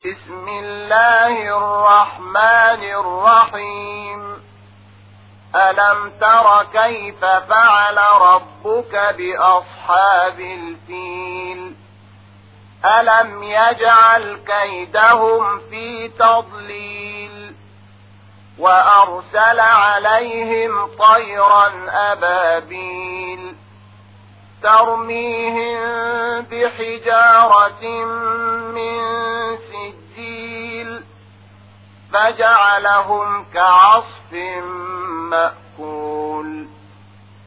بسم الله الرحمن الرحيم ألم تر كيف فعل ربك بأصحاب الفيل ألم يجعل كيدهم في تضليل وأرسل عليهم طيرا أبابيل ترميهم بحجارة من سجيل فجعلهم كعصف مأكول